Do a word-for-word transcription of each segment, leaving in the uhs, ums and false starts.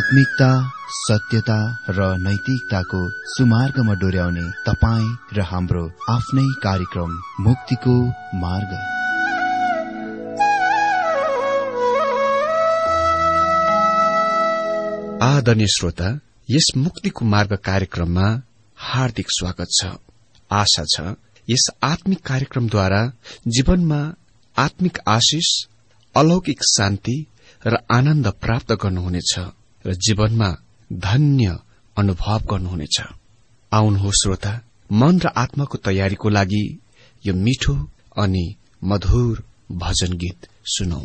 आत्मिकता, सत्यता र नैतिकताको सुमार्गमा डोर्याउने तपाईँ र हाम्रो आफ्नै कार्यक्रम मुक्तिको मार्ग। आदरणीय श्रोता, यस मुक्तिको मार्ग कार्यक्रममा हार्दिक स्वागत छ। आशा छ यस आत्मिक कार्यक्रमद्वारा जीवनमा आत्मिक आशिष, अलौकिक शान्ति र आनन्द प्राप्त गर्नुहुनेछ र जीवनमा धन्य अनुभव गर्नुहुनेछ। आउनुहोस् श्रोता, मन र आत्माको तयारीको लागि यो मिठो अनि मधुर भजन गीत सुनौ।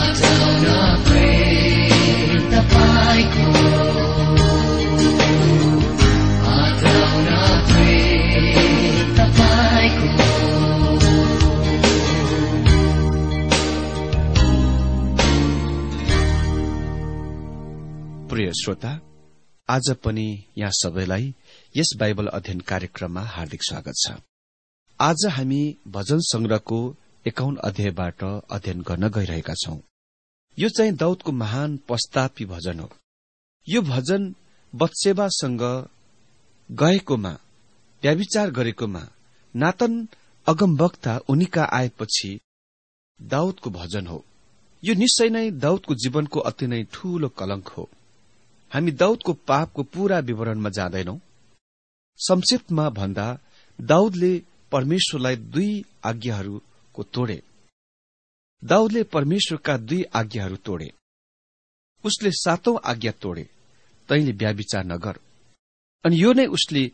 Bye. श्रोता, आज पनि यहाँ सबैलाई यस बाइबल अध्ययन कार्यक्रममा हार्दिक स्वागत छ। आज हामी भजन संग्रहको एकाउन्न अध्यायबाट अध्ययन गर्न गइरहेका छौं। यो चाहिँ दाउदको महान पश्चातापी भजन हो। यो भजन बत्सेबासँग गएकोमा, व्यभिचार गरेकोमा नातन अगमवक्ता उनीका आएपछि दाउदको भजन हो। यो निश्चय नै दाउदको जीवनको अति नै ठूलो कलंक हो। हामी दाउदको पापको पूरा विवरणमा जाँदैनौं। संक्षिप्तमा भन्दा दाउदले परमेश्वरलाई दुई आज्ञाहरूको तोडे। दाउदले परमेश्वरका दुई आज्ञाहरू तोडे। उसले सातौं आज्ञा तोडे, तैले व्यभिचार नगर। अनि यो नै उसले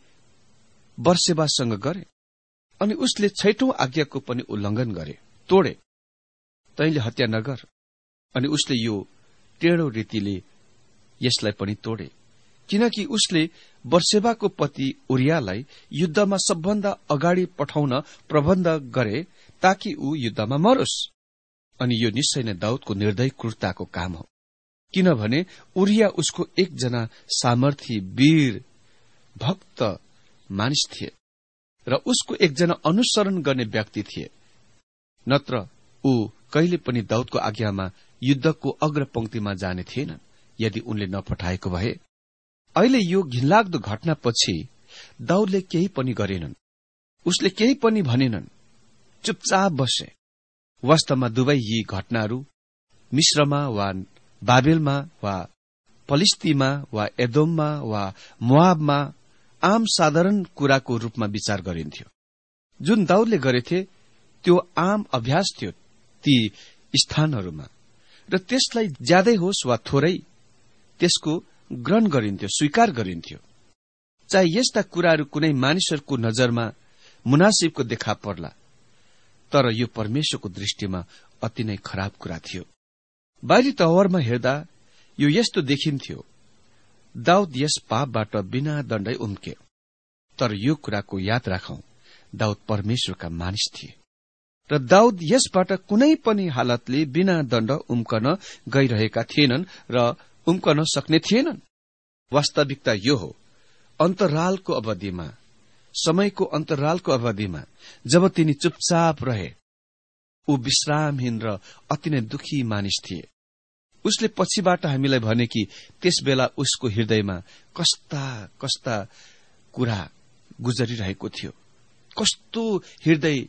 बर्सेबासँग गरे। अनि उसले छैठौं आज्ञाको पनि उल्लंघन गरे, तोडे, तैले हत्या नगर। अनि उसले यो टेढो रीतिले यसलाई पनि तोडे, किनकि उसले बर्सेबाको पति उरियालाई युद्धमा सबभन्दा अगाडि पठाउन प्रबन्ध गरे ताकि ऊ युद्धमा मरोस्। अनि यो निश्चय नै दाउदको निर्दय क्रूरताको काम हो, किनभने उरिया उसको एकजना सामर्थी, वीर, भक्त मानिस थिए र उसको एकजना अनुसरण गर्ने व्यक्ति थिए। नत्र ऊ कहिले पनि दाउदको आज्ञामा युद्धको अग्रपंक्तिमा जाने थिएनन् यदि उनले नपठाएको भए। अहिले यो घिनलाग्दो घटनापछि दाउदले केही पनि गरेनन्, उसले केही पनि भनेनन्, चुपचाप बसे। वास्तवमा दुवै यी घटनाहरू मिश्रमा वा बाबेलमा वा फलिस्तीमा वा एदोममा वा मोआबमा आम साधारण कुराको रूपमा विचार गरिन्थ्यो। जुन दाउदले गरेथे त्यो आम अभ्यास थियो ती स्थानहरूमा, र त्यसलाई ज्यादै होस् वा थोरै त्यसको ग्रहण गरिन्थ्यो, स्वीकार गरिन्थ्यो। चाहे यस्ता कुराहरू कुनै मानिसहरूको नजरमा मुनासिबको देखा पर्ला, तर यो परमेश्वरको दृष्टिमा अति नै खराब कुरा थियो। बाहिरी तवरमा हेर्दा यो यस्तो देखिन्थ्यो, दाउद यस पापबाट बिना दण्डै उम्के। तर यो कुराको याद राखौं, दाउद परमेश्वरका मानिस थिए र दाउद यसबाट कुनै पनि हालतले बिना दण्ड उम्कन गइरहेका थिएनन् र उम्कन सक्ने थिएनन्। वास्तविकता यो हो, अन्तरालको अवधिमा, समयको अन्तरालको अवधिमा जब तिनी चुपचाप रहे, ऊ विश्रामहीन र अति नै दुखी मानिस थिए। उसले पछिबाट हामीलाई भने कि त्यस बेला उसको हृदयमा कस्ता कस्ता कुरा गुजरिरहेको थियो, कस्तो हृदय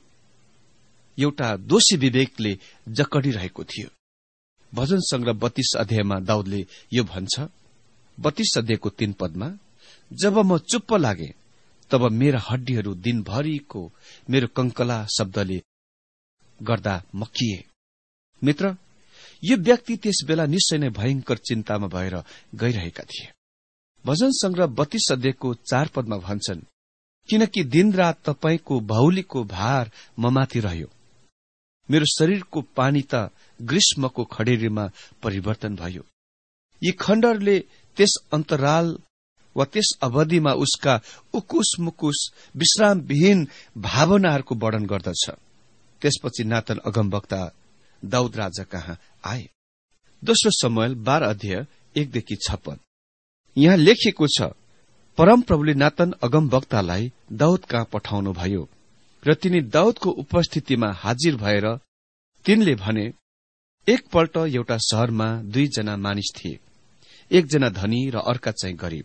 एउटा दोषी विवेकले जकडिरहेको थियो। भजन संग्रह बत्तीस अध्यायमा दाउदले यो भन्छ, बत्तीस अध्यायको तीन पदमा, जब म चुप्प लागे तब मेरा हड्डीहरू दिनभरिको मेरो कंकला शब्दले गर्दा मकिए। मित्र, यो व्यक्ति त्यस बेला निश्चय नै भयंकर चिन्तामा भएर गइरहेका थिए। भजन संग्रह बत्तीस अध्यायको चार पदमा भन्छन्, किनकि दिनरात तपाईको बाहुलीको भार ममाथि रह्यो, मेरो शरीरको पानी त ग्रीष्मको खडेरीमा परिवर्तन भयो। यी खण्डहरूले त्यस अन्तराल वा त्यस अवधिमा उसका उकुस मुकुस विश्रामविहीन भावनाहरूको वर्णन गर्दछ। त्यसपछि नातन अगमवक्ता दाउद राजा कहाँ आए। दोस्रो समूएल बाह्र अध्याय एकदेखि छ पद यहाँ लेखिएको छ, परमप्रभुले नातन अगमवक्तालाई दाउद कहाँ पठाउनु भयो र तिनी दाउदको उपस्थितिमा हाजिर भएर तिनले भने, एकपल्ट एउटा शहरमा दुईजना मानिस थिए, एकजना धनी र अर्का चाहिँ गरीब।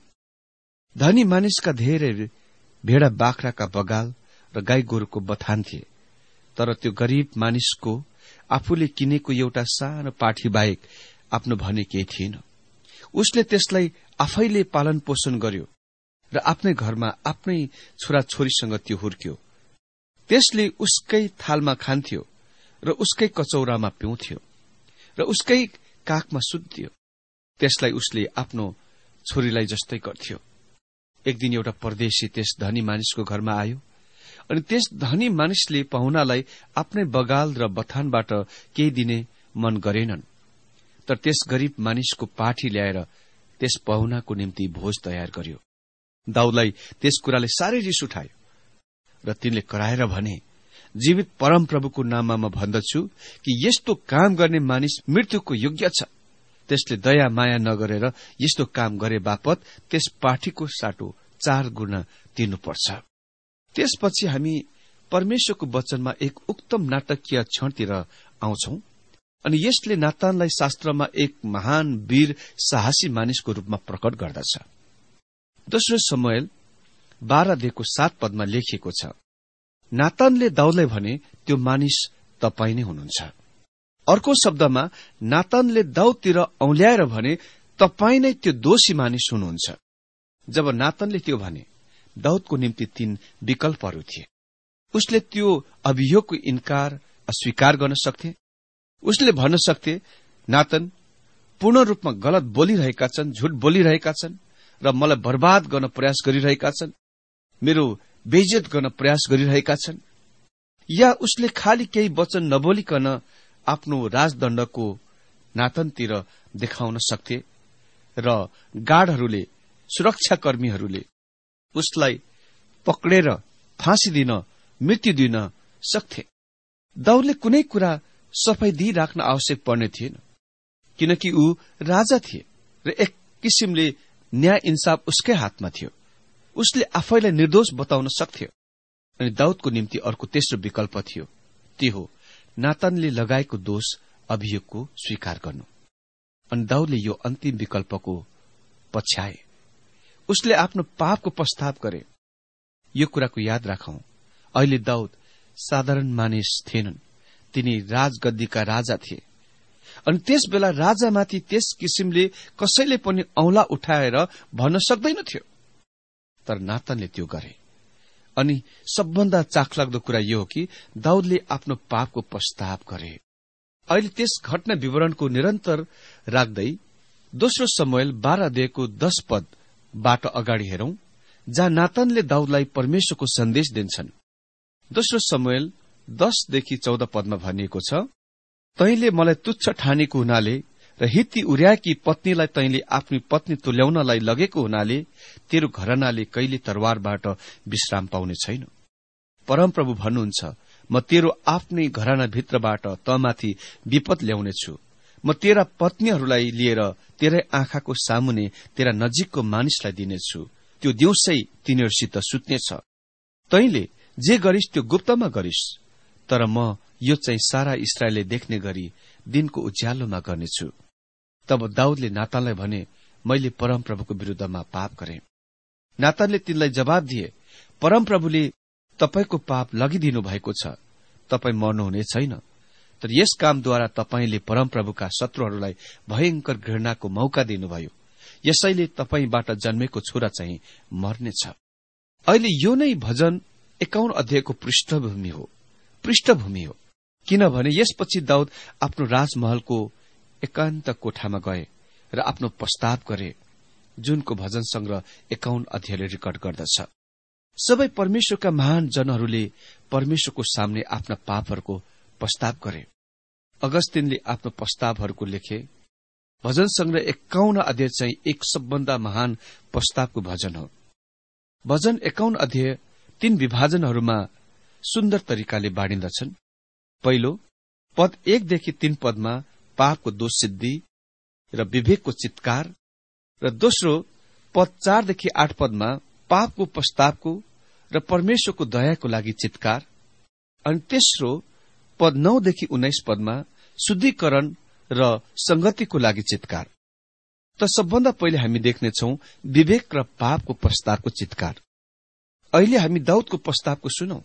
धनी मानिसका धेरै भेडा बाख्राका बगाल र गाई गोरुको बथान थिए, तर त्यो गरीब मानिसको आफूले किनेको एउटा सानो पाठी बाहेक आफ्नो भने केही थिएन। उसले त्यसलाई आफैले पालन पोषण गर्यो र आफ्नै घरमा आफ्नै छोराछोरीसँग त्यो हुर्क्यो। त्यसले उसकै थालमा खान्थ्यो र उसकै कचौरामा पिउँथ्यो र उसकै काखमा सुत्थ्यो। त्यसलाई उसले आफ्नो छोरीलाई जस्तै गर्थ्यो। एक दिन एउटा परदेशी त्यस धनी मानिसको घरमा आयो अनि त्यस धनी मानिसले पाहुनालाई आफ्नै बगाल र बथानबाट केही दिने मन गरेनन्, तर त्यस गरीब मानिसको पाठी ल्याएर त्यस पाहुनाको निम्ति भोज तयार गर्यो। दाउदलाई त्यस कुराले साह्रै रिस उठायो र तिनले कराएर भने, जीवित परमप्रभुको नाममा म भन्दछु कि यस्तो काम गर्ने मानिस मृत्युको योग्य छ। त्यसले दया माया नगरेर यस्तो काम गरे बापत त्यस पाठीको साटो चार गुणा तिर्नुपर्छ। त्यसपछि हामी परमेश्वरको वचनमा एक उत्तम नाटकीय क्षणतिर आउँछौं अनि यसले नातानलाई शास्त्रमा एक महान वीर साहसी मानिसको रूपमा प्रकट गर्दछ। दोस्रो समूएल बाह्र देखको सात पदमा लेखिएको छ, नातानले दाउदलाई भने त्यो मानिस तपाई नै हुनुहुन्छ। अर्को शब्दमा नातानले दाउदतिर औल्याएर भने तपाई नै त्यो दोषी मानिस हुनुहुन्छ। जब नातानले त्यो भने दाउदको निम्ति तीन विकल्पहरू थिए। उसले त्यो अभियोगको इन्कार अस्वीकार गर्न सक्थे। उसले भन्न सक्थे, नातान पूर्ण रूपमा गलत बोलिरहेका छन्, झुट बोलिरहेका छन् र मलाई बर्बाद गर्न प्रयास गरिरहेका छन्, मेरो बेइज्जत गर्न प्रयास गरिरहेका छन्। या उसले खालि केही वचन नबोलिकन आफ्नो राजदण्डको नातानतिर देखाउन सक्थे र गार्डहरूले, सुरक्षाकर्मीहरूले उसलाई पक्रेर फाँसी दिन, मृत्यु दिन सक्थे। दाउदले कुनै कुरा सफाई दिइराख्न आवश्यक पर्ने थिएन, किनकि ऊ राजा थिए र एक किसिमले न्याय इन्साफ उसकै हातमा थियो। उसले आफैलाई निर्दोष बताउन सक्थ्यो। अनि दाउदको निम्ति अर्को तेस्रो विकल्प थियो, त्यो हो नातानले लगाएको दोष अभियोगको स्वीकार गर्नु। अनि दाउदले यो अन्तिम विकल्पको पछ्याए। उसले आफ्नो पापको पश्चाताप गरे। यो कुराको याद राखौं, अहिले दाउद साधारण मानिस थिएनन्, तिनी राजगद्दीका राजा थिए। अनि त्यस बेला राजामाथि त्यस किसिमले कसैले पनि औंला उठाएर भन्न सक्दैन थियो, तर नातानले त्यो गरे। अनि सबभन्दा चाखलाग्दो कुरा यो हो कि दाउदले आफ्नो पापको पश्चाताप गरे। अहिले त्यस घटना विवरणको निरन्तर राख्दै दोस्रो समूएल बाह्र अध्यायको दश पदबाट अगाडि हेरौं, जहाँ नातानले दाउदलाई परमेश्वरको सन्देश दिन्छन्। दोस्रो समूएल दशदेखि चौध पदमा भनिएको छ, तैले मलाई तुच्छ ठानेको हुनाले र हित्ती उरियाकी पत्नीलाई तैले आफ्नो पत्नी तुल्याउनलाई लगेको हुनाले तेरो घरनाले कहिले तरवारबाट विश्राम पाउने छैन। परमप्रभु भन्नुहुन्छ, म तेरो आफ्नै घराना भित्रबाट तमाथि विपद ल्याउनेछु। म तेरा पत्नीहरूलाई लिएर तेरै आँखाको सामुने तेरा नजिकको मानिसलाई दिनेछु। त्यो दिउँसै तिनीहरूसित सुत्नेछ। तैले जे गरिस् त्यो गुप्तमा गरिस्, तर म यो चाहिँ सारा इस्राएलले देख्ने गरी दिनको उज्यालोमा गर्नेछु। तब दाउदले नातानलाई भने, मैले परमप्रभुको विरूद्धमा पाप गरे। नातानले तिनलाई जवाब दिए, परमप्रभुले तपाईको पाप लगिदिनु भएको छ, तपाई मर्नुहुने छैन। तर यस कामद्वारा तपाईले परमप्रभुका शत्रुहरूलाई भयंकर घृणाको मौका दिनुभयो। यसैले तपाईबाट जन्मेको छोरा चाहिँ मर्नेछ। अहिले यो नै भजन एकाउन्न अध्यायको पृष्ठभूमि हो पृष्ठभूमि हो किनभने यसपछि दाउद आफ्नो राजमहलको एकान्त कोठामा गए र आफ्नो प्रस्ताव गरे, जुनको भजन संग्रह एकाउन्न अध्यायले रेकर्ड गर्दछ। सबै परमेश्वरका महान जनहरूले परमेश्वरको सामने आफ्ना पापहरूको प्रस्ताव गरे। अगस्तिनले आफ्नो प्रस्तावहरूको लेखे। भजन संग्रह एकाउन्न अध्याय चाहिँ एक सबभन्दा महान प्रस्तावको भजन हो। भजन एकाउन्न अध्याय तीन विभाजनहरूमा सुन्दर तरिकाले बाँडिन्दछन्। पहिलो पद एकदेखि तीन पदमा पापको दोष सिद्धि र विवेकको चित्कार, र दोस्रो पद चारदेखि आठ पदमा पापको प्रस्तावको र परमेश्वरको दयाको लागि चित्कार, अनि तेस्रो पद नौदेखि उन्नाइस पदमा शुद्धिकरण र संगतिको लागि चित्कार। त सबभन्दा पहिले हामी देख्नेछौ विवेक र पापको प्रस्तावको चित्कार। अहिले हामी दाउदको प्रस्तावको सुनौ।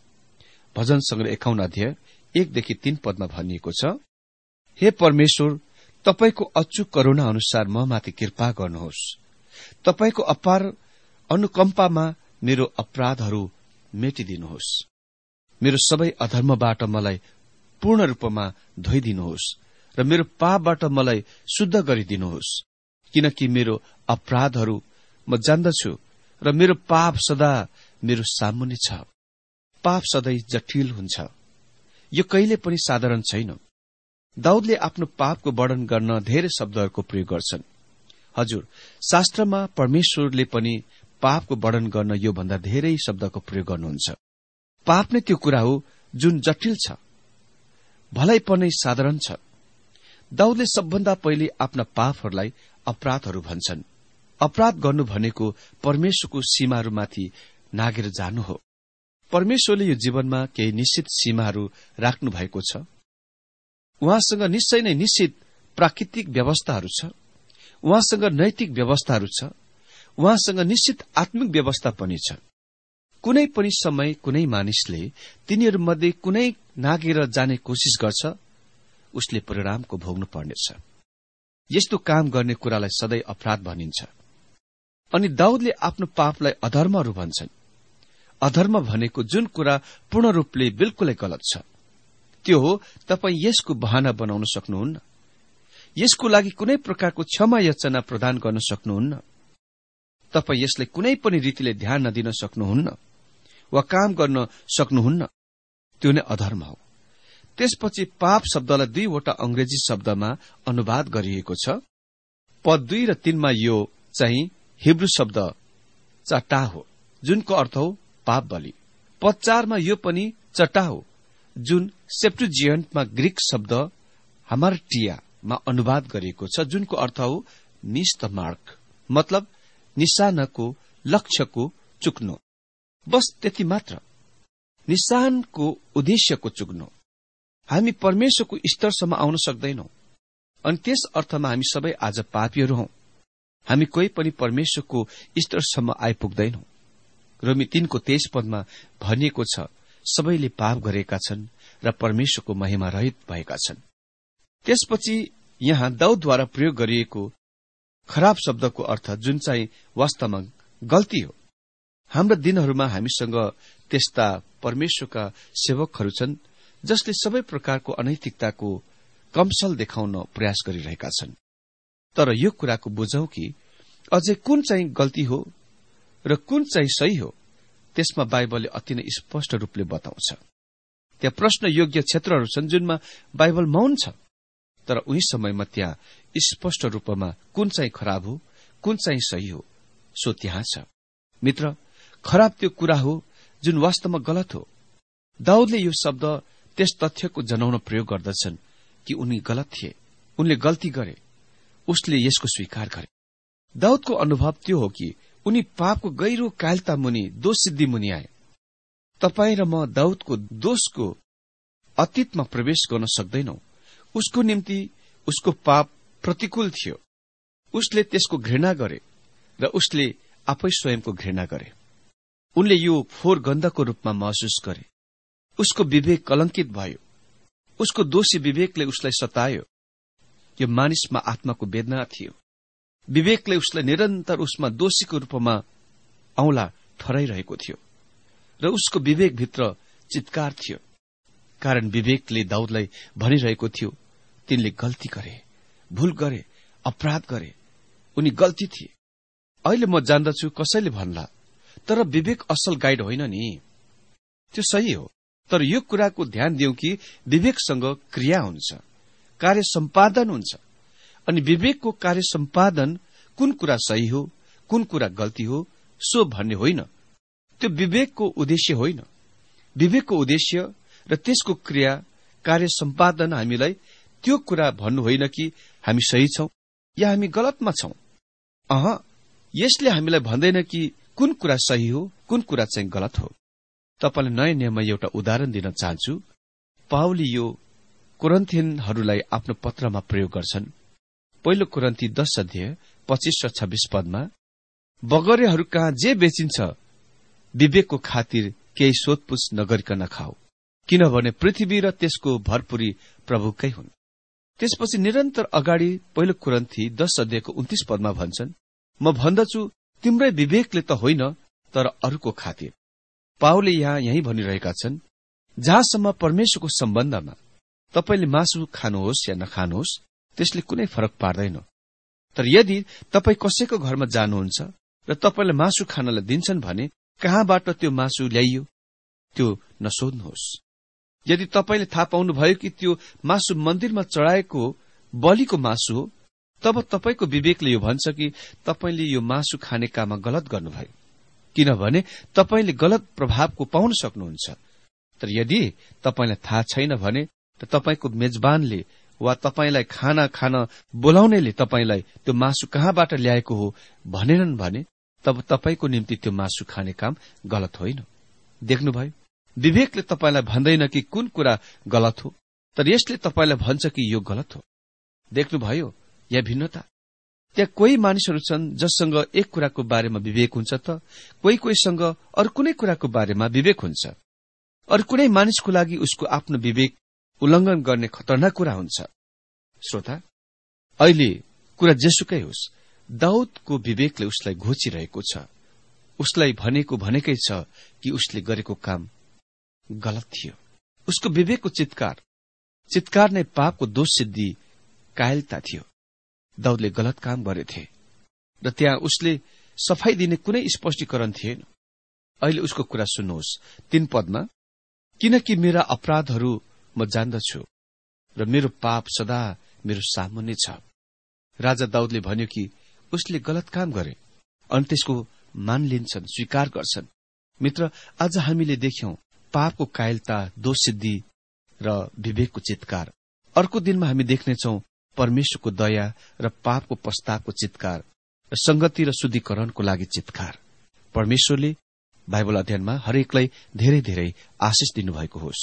भजन संग्रह एकाउन्न अध्याय एकदेखि तीन पदमा भनिएको छ, हे परमेश्वर, तपाईको अचूक करुणा अनुसार म माथि कृपा गर्नुहोस्। तपाईको अपार अनुकम्पामा मेरो अपराधहरू मेटिदिनुहोस्। मेरो सबै अधर्मबाट मलाई पूर्ण रूपमा धोइदिनुहोस् र मेरो पापबाट मलाई शुद्ध गरिदिनुहोस्, किनकि मेरो अपराधहरू म जान्दछु र मेरो पाप सदा मेरो सामुन्ने छ। पाप सधैँ जटिल हुन्छ, यो कहिले पनि साधारण छैन। दाउदले आफ्नो पापको वर्णन गर्न धेरै शब्दहरूको प्रयोग गर्छन्। हजुर, शास्त्रमा परमेश्वरले पनि पापको वर्णन गर्न यो भन्दा धेरै शब्दको प्रयोग गर्नुहुन्छ। पाप नै त्यो कुरा हो जुन जटिल छ, भलाइ पनि साधारण छ। दाउदले सबभन्दा पहिले आफ्ना पापहरूलाई अपराधहरू भन्छन्। अपराध गर्नु भनेको परमेश्वरको सीमाहरूमाथि नागेर जानु हो। परमेश्वरले यो जीवनमा केही निश्चित सीमाहरू राख्नु भएको छ। उहाँसँग निश्चय नै निश्चित प्राकृतिक व्यवस्थाहरू छ। उहाँसँग नैतिक व्यवस्थाहरू छ। उहाँसँग निश्चित आत्मिक व्यवस्था पनि छ। कुनै पनि समय कुनै मानिसले तिनीहरूमध्ये कुनै नागेर जाने कोशिश गर्छ, उसले परिणामको भोग्नु पर्नेछ। यस्तो काम गर्ने कुरालाई सधैँ अपराध भनिन्छ। अनि दाउदले आफ्नो पापलाई अधर्महरू भन्छन्। अधर्म भनेको जुन कुरा पूर्ण रूपले बिल्कुलै गलत छ, त्यो हो तपाईँ यसको बहाना बनाउन सक्नुहुन्न। यसको लागि कुनै प्रकारको क्षमा याचना प्रदान गर्न सक्नुहुन्न। तपाईँ यसलाई कुनै पनि रीतिले ध्यान नदिन सक्नुहुन्न वा काम गर्न सक्नुहुन्न। त्यो नै अधर्म हो। त्यसपछि पाप शब्दलाई दुईवटा अंग्रेजी शब्दमा अनुवाद गरिएको छ। पद दुई र तीनमा यो चाहिँ हिब्रू शब्द चट्टा हो, जुनको अर्थ हो पाप बलि। पद चारमा यो पनि चट्टा हो, जुन सेप्टुजिएन्टमा ग्रीक शब्द हामार्टियामा अनुवाद गरिएको छ, जुनको अर्थ हो मिस द मार्क, मतलब निशानको लक्ष्यको चुक्नु। बस त्यति मात्र, निशानको उद्देश्यको चुक्नु। हामी परमेश्वरको स्तरसम्म आउन सक्दैनौं, अनि त्यस अर्थमा हामी सबै आज पापीहरू हौं। हामी कोही पनि परमेश्वरको स्तरसम्म आइपुग्दैनौं। रोमी तीनको तेइस पदमा भनिएको छ, सबैले पाप गरेका छन् र परमेश्वरको महिमा रहित भएका छन्। त्यसपछि यहाँ दाउदद्वारा प्रयोग गरिएको खराब शब्दको अर्थ जुन चाहिँ वास्तवमा गल्ती हो। हाम्रा दिनहरूमा हामीसँग त्यस्ता परमेश्वरका सेवकहरू छन् जसले सबै प्रकारको अनैतिकताको कमसल देखाउन प्रयास गरिरहेका छन्। तर यो कुराको बुझौं कि अझै कुन चाहिँ गल्ती हो र कुन चाहिँ सही हो, त्यसमा बाइबलले अति नै स्पष्ट रूपले बताउँछ। त्यहाँ प्रश्न योग्य क्षेत्रहरू छन् जुनमा बाइबल मौन छ, तर उही समयमा त्यहाँ स्पष्ट रूपमा कुन चाहिँ खराब हो, कुन चाहिँ सही हो, सो त्यहाँ छ। मित्र, खराब त्यो कुरा हो जुन वास्तवमा गलत हो। दाउदले यो शब्द त्यस तथ्यको जनाउन प्रयोग गर्दछन् कि उनी गलत थिए, उनले गल्ती गरे, उसले यसको स्वीकार गरे। दाउदको अनुभव त्यो हो कि उनी पापको गहिरो कायलता मुनि, दोष सिद्धि मुनि आए। तपाईँ र म दाउदको दोषको अतीतमा प्रवेश गर्न सक्दैनौ। उसको निम्ति उसको पाप प्रतिकूल थियो। उसले त्यसको घृणा गरे र उसले आफै स्वयंको घृणा गरे। उनले यो फोहोर गन्धको रूपमा महसुस गरे। उसको विवेक कलंकित भयो। उसको दोषी विवेकले उसलाई सतायो। यो मानिसमा आत्माको वेदना थियो। विवेकले उसलाई निरन्तर उसमा दोषीको रूपमा औंला ठहराइरहेको थियो र उसको विवेकभित्र चित्कार थियो, कारण विवेकले दाउदलाई भनिरहेको थियो, तिनले गल्ती गरे, भूल गरे, अपराध गरे, उनी गल्ती थिए। अहिले म जान्दछु कसैले भन्ला, तर विवेक असल गाइड होइन नि। त्यो सही हो, तर यो कुराको ध्यान दिउँ कि विवेकसँग क्रिया हुन्छ, कार्य सम्पादन हुन्छ। अनि विवेकको कार्य सम्पादन कुन कुरा सही हो, कुन कुरा गल्ती हो, सो भन्ने होइन। त्यो विवेकको उद्देश्य होइन। विवेकको उद्देश्य र त्यसको क्रिया कार्य सम्पादन हामीलाई त्यो कुरा भन्नु होइन कि हामी सही छौं या हामी गलतमा छौं। अह, यसले हामीलाई भन्दैन कि कुन कुरा सही हो, कुन कुरा चाहिँ गलत हो। तपाईलाई नयाँ नियममा एउटा उदाहरण दिन चाहन्छु। पाउलले यो कोरिन्थियनहरूलाई आफ्नो पत्रमा प्रयोग गर्छन्। पहिलो कोरिन्थी दश अध्याय पच्चीस र छब्बीस पदमा, बगरेहरू कहाँ जे बेचिन्छ विवेकको खातिर केही सोधपुछ नगरिकन खाऊ, किनभने पृथ्वी र त्यसको भरपुरी प्रभुकै हुन्। त्यसपछि निरन्तर अगाडि पहिलो कोरिन्थी दश अध्यायको उन्तीस पदमा भन्छन्, म भन्दछु तिम्रै विवेकले त होइन, तर अरूको खातिर। पाउलले यहाँ यही भनिरहेका छन्, जहाँसम्म परमेश्वरको सम्बन्धमा तपाईले मासु खानुहोस् या नखानुहोस्, त्यसले कुनै फरक पार्दैन। तर यदि तपाई कसैको घरमा जानुहुन्छ र तपाईलाई मासु खानलाई दिन्छन् भने कहाँबाट त्यो मासु ल्याइयो त्यो नसोध्नुहोस्। यदि तपाईले थाहा पाउनुभयो कि त्यो मासु मन्दिरमा चढाएको बलिको मासु हो, तब तपाईको विवेकले यो भन्छ कि तपाईले यो मासु खाने काममा गलत गर्नुभयो, किनभने तपाईले गलत प्रभावको पाउन सक्नुहुन्छ। तर यदि तपाईलाई थाहा छैन भने त तपाईको मेजबानले वा तपाईंलाई खाना खान बोलाउनेले तपाईंलाई त्यो मासु कहाँबाट ल्याएको हो भनेनन् भने तब तपाईंको निम्ति त्यो मासु खाने काम गलत होइन। देख्नुभयो, विवेकले तपाईंलाई भन्दैन कि कुन कुरा गलत हो, तर यसले तपाईंलाई भन्छ कि यो गलत हो। देख्नुभयो यहाँ भिन्नता। त्यहाँ कोही मानिसहरू छन् जससँग एक कुराको बारेमा विवेक हुन्छ त कोही कोहीसँग अरू कुनै कुराको बारेमा विवेक हुन्छ। अरू कुनै मानिसको लागि उसको आफ्नो विवेक उल्लंघन गर्ने खतरनाक कुरा हुन्छ। श्रोता, अहिले कुरा जेसुकै होस्, दाउदको विवेकले उसलाई घोचिरहेको छ। उसलाई भनेको भनेकै छ कि उसले गरेको काम गलत थियो। उसको विवेकको चित्कार चित्कार नै पापको दोष सिद्धि कायलता थियो। दाउदले गलत काम गरेथे र त्यहाँ उसले सफाई दिने कुनै स्पष्टीकरण थिएन। अहिले उसको कुरा सुन्नुहोस् तीन पदमा, किनकि मेरा अपराधहरू म जान्दछु र मेरो पाप सदा मेरो सामुन्ने छ। राजा दाउदले भन्यो कि उसले गलत काम गरे अनि त्यसको मान लिन्छन्, स्वीकार गर्छन्। मित्र, आज हामीले देख्यौं पापको कायलता, दोष सिद्धि र विवेकको चित्कार। अर्को दिनमा हामी देख्नेछौं परमेश्वरको दया र पापको पश्चातापको चित्कार र संगति र शुद्धिकरणको लागि चित्कार। परमेश्वरले बाइबल अध्ययनमा हरेकलाई धेरै धेरै आशिष दिनुभएको होस्।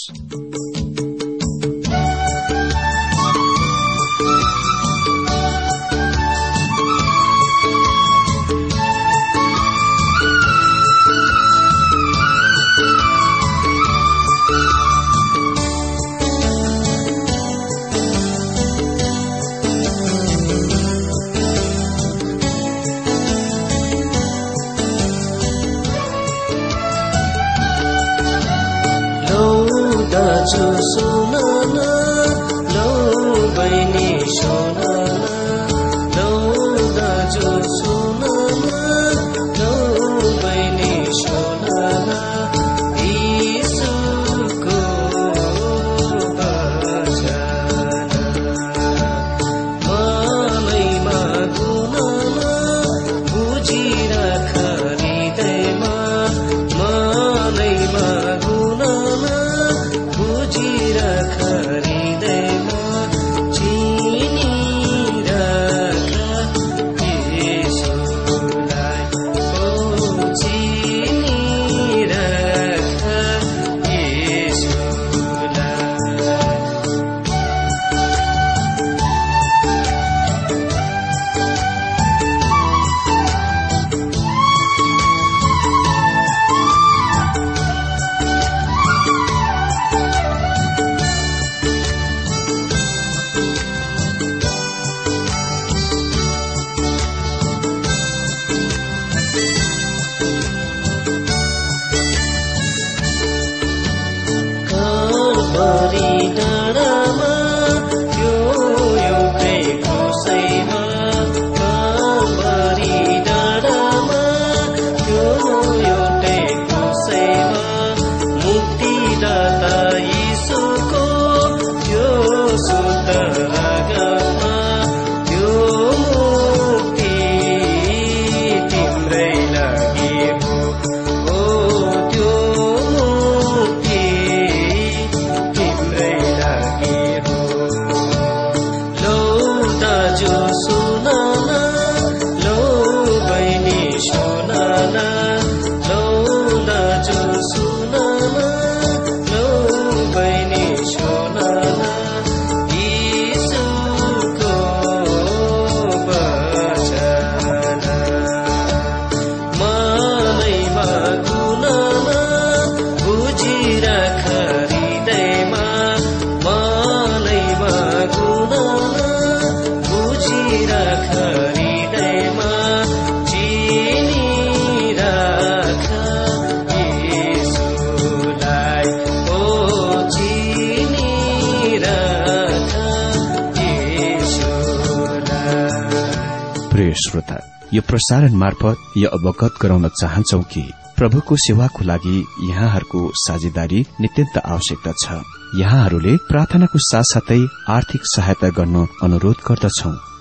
श्रोता, यो प्रसारण मार्फत यो अवगत गराउन चाहन्छौ कि प्रभुको सेवाको लागि यहाँहरूको साझेदारी नित्यन्त आवश्यकता छ। यहाँहरूले प्रार्थनाको साथसाथै आर्थिक सहायता गर्न अनुरोध गर्दछौ।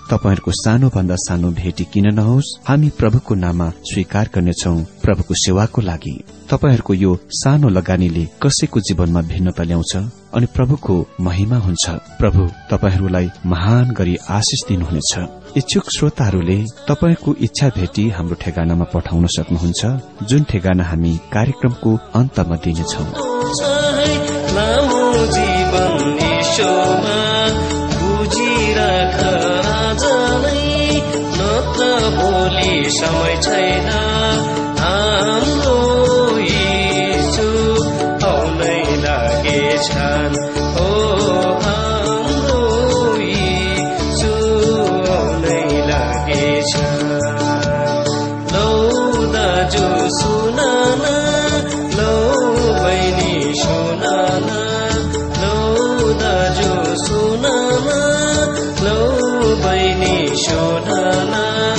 तपाईहरूको सानो भन्दा सानो भेटी किन नहोस्, हामी प्रभुको नाममा स्वीकार गर्नेछौ प्रभुको सेवाको लागि। तपाईहरूको यो सानो लगानीले कसैको जीवनमा भिन्नता ल्याउँछ अनि प्रभुको महिमा हुन्छ। प्रभु तपाईहरूलाई महान गरी आशिष दिनुहुनेछ। इच्छुक श्रोताहरूले तपाईको इच्छा भेटी हाम्रो ठेगानामा पठाउन सक्नुहुन्छ, जुन ठेगाना हामी कार्यक्रमको अन्तमा दिनेछौं। समय छैन हाम्रो यीशु आउनै लागेछन्, ओ हाम्रो यीशु आउनै लागेछन्। लौ दाजु सुनाना, लौ बहिनी सुनाना, लौ दाजु सुनाना, लौ बहिनी सुनाना,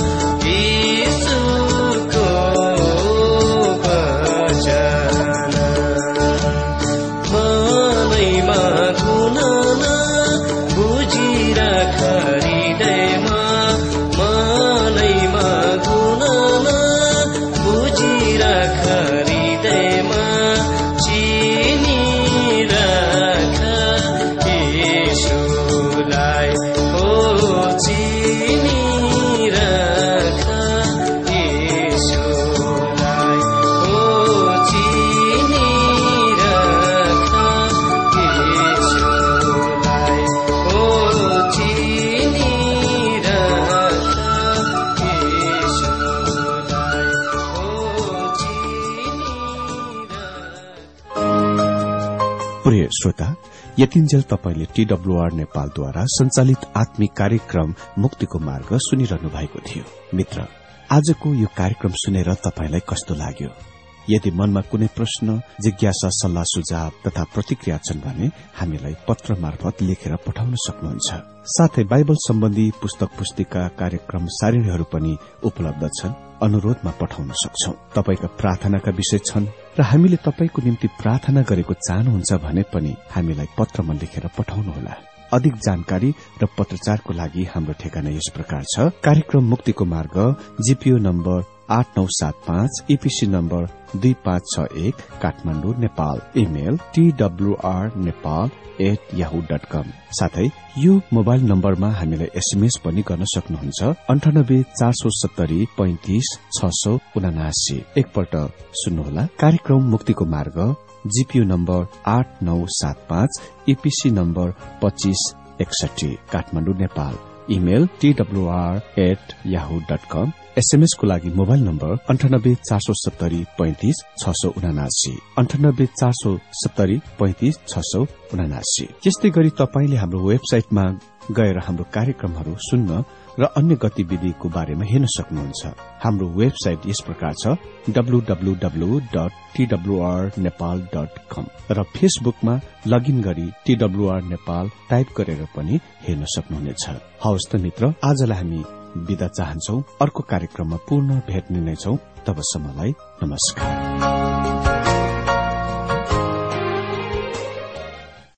प्रिय श्रोता, यतिन्जेल तपाईले टीडब्ल्यूआर नेपालद्वारा संचालित आत्मिक कार्यक्रम मुक्तिको मार्ग सुनिरहनु भएको थियो। मित्र, आजको यो कार्यक्रम सुनेर तपाईलाई कस्तो लाग्यो? यदि मनमा कुनै प्रश्न, जिज्ञासा, सल्लाह सुझाव तथा प्रतिक्रिया छन् भने हामीलाई पत्र मार्फत लेखेर पठाउन सक्नुहुन्छ। साथै बाइबल सम्बन्धी पुस्तक पुस्तिका, कार्यक्रम सारिणीहरू पनि उपलब्ध छन्, अनुरोधमा पठाउन सक्छौ। तपाईका प्रार्थनाका विषय छन् र हामीले तपाईको निम्ति प्रार्थना गरेको चाहनुहुन्छ भने पनि हामीलाई पत्रमा लेखेर पठाउनुहोला। अधिक जानकारी र पत्रचारको लागि हाम्रो ठेगाना यस प्रकार छ। कार्यक्रम मुक्तिको मार्ग, जीपीओ नम्बर आठ नौ सात पाँच, ईपीसी नम्बर दुई पाँच छ एक, Kathmandu, Nepal. Email TWR Nepal at Yahoo dot com. साथै यो मोबाइल नम्बरमा हामीलाई एसएमएस पनि गर्न सक्नुहुन्छ, अन्ठानब्बे चार सौ सत्तरी पैंतिस छ सौ उनासी। एकपल्ट सुन्नुहोला। कार्यक्रम मुक्तिको मार्ग, जीपीओ नम्बर आठ नौ सात पाँच, ईपीसी नम्बर पच्चीस एकसठी, Kathmandu, Nepal. Email TWR at Yahoo dot com. SMS को लागि मोबाइल नम्बर अन्ठानब्बे चार सौ सत्तरी पैंतिस छ सौ उनासी, अन्ठानब्बे चार सौ सत्तरी पैंतिस छ सौ उनासी। यस्तै गरी तपाईले हाम्रो वेबसाइटमा गएर हाम्रो कार्यक्रमहरू सुन्न र अन्य गतिविधिको बारेमा हेर्न सक्नुहुन्छ। हाम्रो वेबसाइट यस प्रकार छ, W W W dot TWR Nepal dot com, र फेसबुकमा लगइन गरी टीडब्ल्यूआर नेपाल टाइप गरेर पनि हेर्न सक्नुहुनेछ। हवस् त मित्र, आजलाई हामी बिदा चाहन्छौ। अर्को कार्यक्रममा पुनः भेट्ने नै छौं। तबसम्मलाई नमस्कार।